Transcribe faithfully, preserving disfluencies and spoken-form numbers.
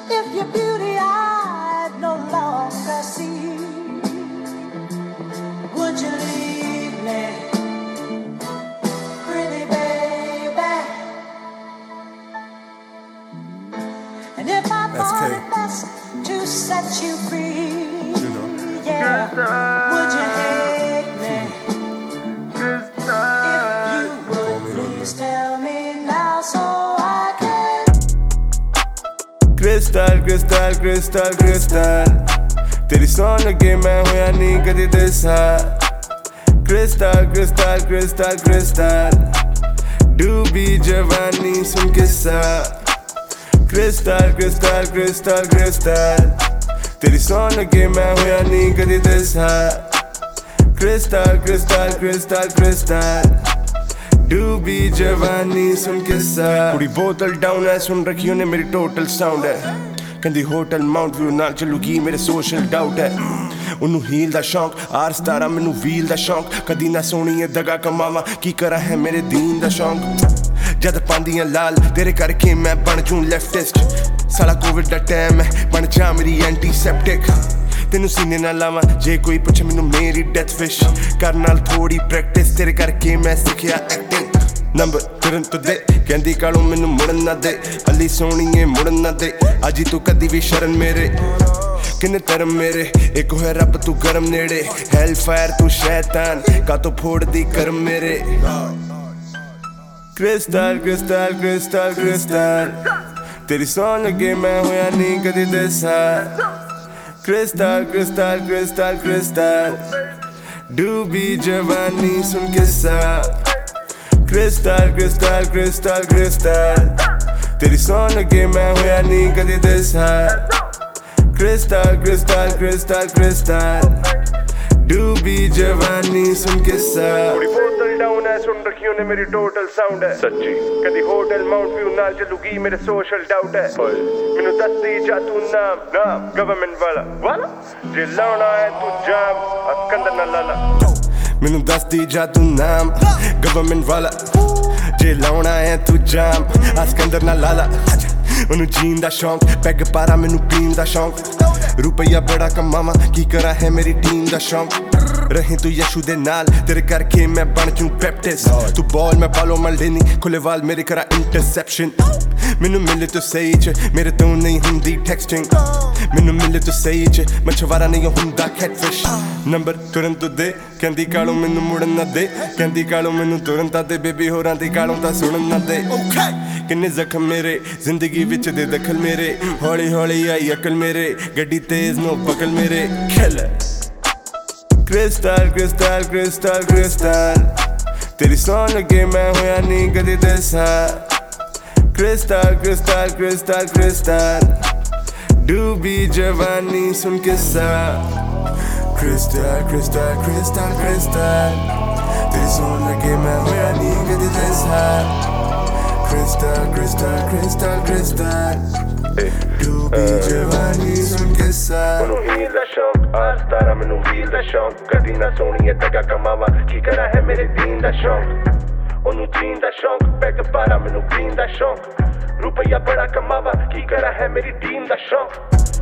if your beauty I no longer see, would you leave me, pretty baby? And if I thought it best to set you free, you know. Yeah, would you hate me? If you would, please tell me now so I can. Crystal, crystal, crystal, crystal. तेरी सॉन्ग लगे मैं होया नहीं कदी दिसा. Crystal, crystal, crystal, crystal. डूबी जवानी सुन किस्सा. Crystal, crystal, crystal, crystal. तेरी सॉन्ग लगे मैं होया नहीं कदी दिसा. Crystal, crystal, crystal, crystal. डूबी जवानी सुन किस्सा. पूरी बोतल डाउन है सुन रखी उन्हें मेरी टोटल साउंड है. कहंदी होटल माउंट व्यू नाल चलूगी मेरे सोशल डाउट है. ਉਹਨੂੰ ਹੀਲ ਦਾ ਸ਼ੌਂਕ ਆਰ ਸਤਾਰਾਂ ਮੈਨੂੰ ਵੀਲ ਦਾ ਸ਼ੌਂਕ. ਕਦੀ ਨਾ ਸੋਹਣੀਏ ਦਗਾ ਕਮਾਵਾਂ ਕੀ ਕਰਾਂ ਹੈ ਮੇਰੇ ਦੀਨ ਦਾ ਸ਼ੌਂਕ. ਜਦ ਪਾਂਦੀਆਂ ਲਾਲ ਤੇਰੇ ਕਰਕੇ ਮੈਂ ਬਣ ਜੂੰ ਲੈਫਟਿਸਟ. ਸਾਲਾ ਕੋਵਿਡ ਦਾ ਟਾਈਮ ਹੈ ਬਣ ਜਾ ਮੇਰੀ ਐਂਟੀਸੈਪਟਿਕ. ਤੈਨੂੰ ਸੀਨੇ ਨਾਲ ਲਾਵਾਂ ਜੇ ਕੋਈ ਪੁੱਛੇ ਮੈਨੂੰ ਮੇਰੀ ਡੈਥ ਵਿਸ਼. ਕਰ ਨਾਲ ਥੋੜੀ ਪ੍ਰੈਕਟਿਸ ਤੇਰੇ ਕਰਕੇ ਮੈਂ ਸਿੱਖਿਆ ਐਕਟਿੰਗ. ਨੰਬਰ ਤੁਰਨ ਤੋਂ ਦੇ ਕਹਿੰਦੀ ਕਾਲੂ ਮੈਨੂੰ ਮੁੜਨ ਨਾ ਦੇ. ਅੱਲੀ ਸੋਹਣੀਏ ਮੁੜਨ ਨਾ ਦੇ. ਅੱਜ ਤੂੰ ਕਦੀ ਵੀ ਸ਼ਰਨ ਮੇਰੇ ਕਿੰਨੇ ਧਰਮ ਮੇਰੇ ਇੱਕ ਹੋਇਆ ਰੱਬ ਤੂੰ ਗਰਮ ਨੇੜੇ. ਹੈਲ ਫਾਇਰ ਤੂੰ ਸ਼ੈਤਾਨ ਕਾਤੋਂ ਫੋੜਦੀ ਕਰਮ ਮੇਰੇ. ਕ੍ਰਿਸਟਲ ਕ੍ਰਿਸਟਲ ਕ੍ਰਿਸਟਲ ਕ੍ਰਿਸਟਲ ਤੇਰੀ ਸੌਣ ਲੱਗੇ ਮੈਂ ਹੋਇਆ ਨਹੀਂ ਕਦੀ ਦਿਸਾ. ਕ੍ਰਿਸਟਲ ਕ੍ਰਿਸਟਲ ਕ੍ਰਿਸਟਲ ਕ੍ਰਿਸਟਲ ਡੂਬੀ ਜਵਾਨੀ ਸੁਣ ਕਿੱਸਾ. ਕ੍ਰਿਸਟਲ ਕ੍ਰਿਸਟਲ ਕ੍ਰਿਸਟਲ ਕ੍ਰਿਸਟਲ ਤੇਰੀ ਸੌਣ ਲੱਗੇ ਮੈਂ ਹੋਇਆ ਨਹੀਂ ਕਦੀ ਦਿਸਾ. Crystal, crystal, crystal, crystal डूबी जवानी सुन किस्सा. पूरी बोतल डाउन है सुन रखी उन्हें मेरी टोटल साउंड है सच्ची. कदी होटल माउंट व्यू नाल चलूगी मेरे सोशल डाउट है. मैनू दस दी जा तू नाम नाम गवर्नमेंट वाला वाला जे लाउना है तू जाम अस्कंदर ना लाला. मैनू दस दी जा तू नाम गवर्नमेंट वाला जे लाउना है तू जाम अस्कंदर ना लाला. ਉਹਨੂੰ ਜੀਣ ਦਾ ਸ਼ੌਂਕ ਪੈਗ ਪਾਰਾ ਮੈਨੂੰ ਪੀਣ ਦਾ ਸ਼ੌਂਕ. ਰੁਪਈਆ ਬੜਾ ਕਮਾਵਾਂ ਕੀ ਕਰਾਂ ਹੈ ਮੇਰੀ ਟੀਮ ਦਾ ਸ਼ੌਂਕ. ਰਹੇ ਤੂੰ ਯਸ਼ੂ ਦੇ ਨਾਲ ਤੇਰੇ ਕਰਕੇ ਮੈਂ ਬਣ ਜੂੰ ਬੈਪਟਿਸਟ. ਤੂੰ ਬਾਲ ਮੈਂ ਪਾਲੋ ਮਲਡੇਨੀ ਖੁੱਲੇ ਵਾਲ ਮੇਰੇ ਕਰਾਂ ਇੰਟਰਸੈਪਸ਼ਨ. ਮੈਨੂੰ ਮਿਲੇ ਤੂੰ ਸਹੀ ਚ ਮੇਰੇ ਤੋਂ ਨਹੀਂ ਹੁੰਦੀ ਟੈਕਸਟਿੰਗ. ਮੈਨੂੰ ਮਿਲੇ ਤੂੰ ਸਹੀ ਚ ਮਛਵਾਰਾ ਨਹੀਂ ਹੁੰਦਾ ਕੈਟਫਿਸ਼. ਨੰਬਰ ਤੁਰੰਤ ਦੇ ਕਹਿੰਦੀ ਕਾਲੂ ਮੈਨੂੰ ਮੁੜਨ ਨਾ ਦੇ. ਕਹਿੰਦੀ ਕਾਲੂ ਮੈਨੂੰ ਤੁਰੰਤ ਦੇ ਬੇਬੀ ਹੋਰਾਂ ਦੀ ਕਾਲੋਂ ਤਾਂ ਸੁਣਨ ਨਾ ਦੇ. ਕਿੰਨੇ ਜ਼ਖਮ ਮੇਰੇ ਜ਼ਿੰਦਗੀ ਵਿੱਚ ਦੇ ਦਖਲ ਮੇਰੇ. ਹੌਲੀ ਹੌਲੀ ਆਈ ਅਕਲ ਮੇਰੇ ਗੱਡੀ ਤੇਜ਼ ਨੋ ਬਕਲ ਮੇਰੇ. ਖਿਲ ਕ੍ਰਿਸਟਲ ਕ੍ਰਿਸਟਲ ਕ੍ਰਿਸਟਲ ਕ੍ਰਿਸਟਲ ਤੇਰੀ ਸੌਣ ਲੱਗੇ ਮੈਂ ਹੋਇਆ ਨਹੀਂ ਕਦੀ ਦਿਸਾ. ਕ੍ਰਿਸਟਲ ਕ੍ਰਿਸਟਲ ਕ੍ਰਿਸਟਲ ਕ੍ਰਿਸਟਲ ਡੂਬੀ ਜਵਾਨੀ ਸੁਣ ਕਿੱਸਾ. ਕ੍ਰਿਸਟਲ ਕ੍ਰਿਸਟਲ ਕ੍ਰਿਸਟਲ ਕ੍ਰਿਸਟਲ ਤੇਰੀ ਸੌਣ ਲੱਗੇ ਮੈਂ ਹੋਇਆ ਨਹੀਂ ਕਦੀ ਦਿਸਾ. Crystal, crystal, crystal, crystal ਡੂਬੀ ਜਵਾਨੀ ਸੁਣ ਕਿੱਸਾ. ਉਹਨੂੰ ਹੀਲ ਦਾ ਸ਼ੌਂਕ ਆਰ ਸਤਾਰਾ ਮੈਨੂੰ ਵੀਲ ਦਾ ਸ਼ੌਂਕ. ਕਦੀ ਨਾ ਸੋਹਣੀਏ ਦਗਾ ਕਮਾਵਾਂ ਕੀ ਕਰਾਂ ਹੈ ਮੇਰੇ ਦੀਨ ਦਾ ਸ਼ੌਂਕ. ਉਹਨੂੰ ਜੀਣ ਦਾ ਸ਼ੌਂਕ ਪੈਗ ਪਾਰਾ ਮੈਨੂੰ ਪੀਣ ਦਾ ਸ਼ੌਂਕ. ਰੁਪਈਆ ਬੜਾ ਕਮਾਵਾਂ ਕੀ ਕਰਾਂ ਹੈ ਮੇਰੀ ਟੀਮ ਦਾ ਸ਼ੌਂਕ.